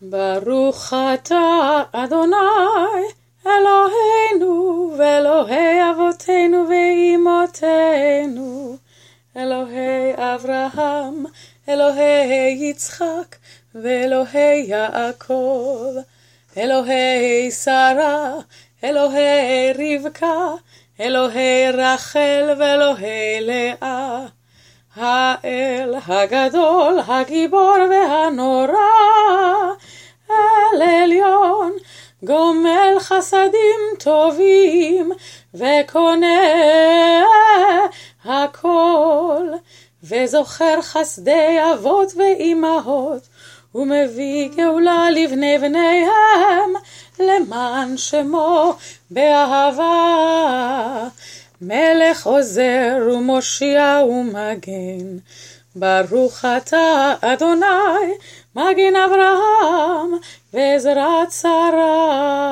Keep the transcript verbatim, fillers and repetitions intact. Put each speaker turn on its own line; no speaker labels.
ברוך אתה אדוני אלוהינו ואלוהי אבותינו ואימותינו, אלוהי אברהם, אלוהי יצחק ואלוהי יעקב, אלוהי שרה, אלוהי רבקה, אלוהי רחל ואלוהי לאה, האל הגדול, הגיבור והנורא, אל עליון, גומל חסדים טובים וקונה הכל, וזוכר חסדי אבות ואימהות, ומביא גאולה לבני בניהם, למען שמו באהבה, מלך עוזר ומושיע ומגן. ברוך אתה אדוני מגן אברהם ועזרת שרה.